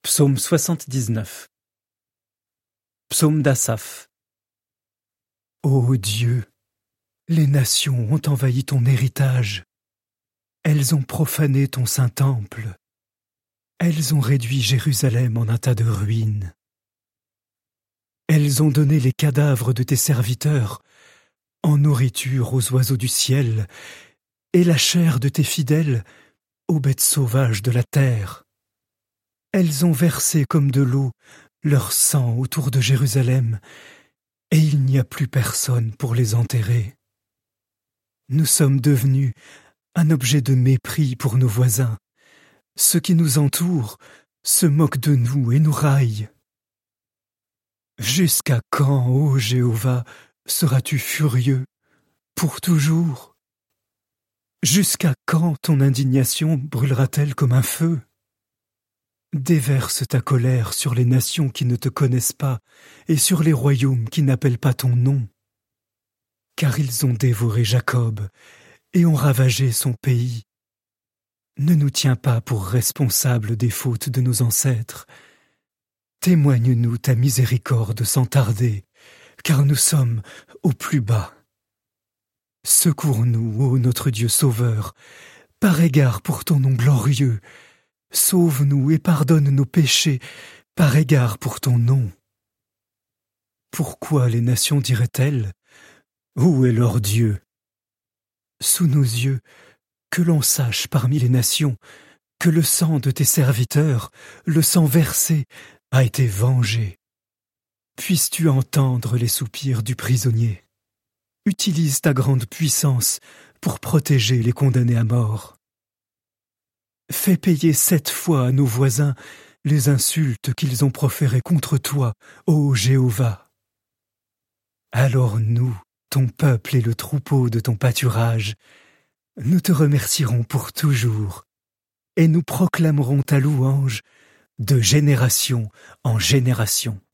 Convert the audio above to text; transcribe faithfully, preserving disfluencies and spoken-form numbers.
Psaume soixante-dix-neuf. Psaume d'Asaph. Ô Dieu, les nations ont envahi ton héritage. Elles ont profané ton saint temple. Elles ont réduit Jérusalem en un tas de ruines. Elles ont donné les cadavres de tes serviteurs en nourriture aux oiseaux du ciel et la chair de tes fidèles aux bêtes sauvages de la terre. Elles ont versé comme de l'eau leur sang autour de Jérusalem, et il n'y a plus personne pour les enterrer. Nous sommes devenus un objet de mépris pour nos voisins. Ceux qui nous entourent se moquent de nous et nous raillent. Jusqu'à quand, ô Jéhovah, seras-tu furieux, pour toujours? Jusqu'à quand ton indignation brûlera-t-elle comme un feu? Déverse ta colère sur les nations qui ne te connaissent pas et sur les royaumes qui n'appellent pas ton nom. Car ils ont dévoré Jacob et ont ravagé son pays. Ne nous tiens pas pour responsables des fautes de nos ancêtres. Témoigne-nous ta miséricorde sans tarder, car nous sommes au plus bas. Secours-nous, ô notre Dieu sauveur, par égard pour ton nom glorieux. Sauve-nous et pardonne nos péchés, par égard pour ton nom. Pourquoi les nations diraient-elles: où est leur Dieu? Sous nos yeux, que l'on sache parmi les nations que le sang de tes serviteurs, le sang versé, a été vengé. Puisses-tu entendre les soupirs du prisonnier? Utilise ta grande puissance pour protéger les condamnés à mort. Fais payer sept fois à nos voisins les insultes qu'ils ont proférées contre toi, ô Jéhovah. Alors nous, ton peuple et le troupeau de ton pâturage, nous te remercierons pour toujours, et nous proclamerons ta louange de génération en génération.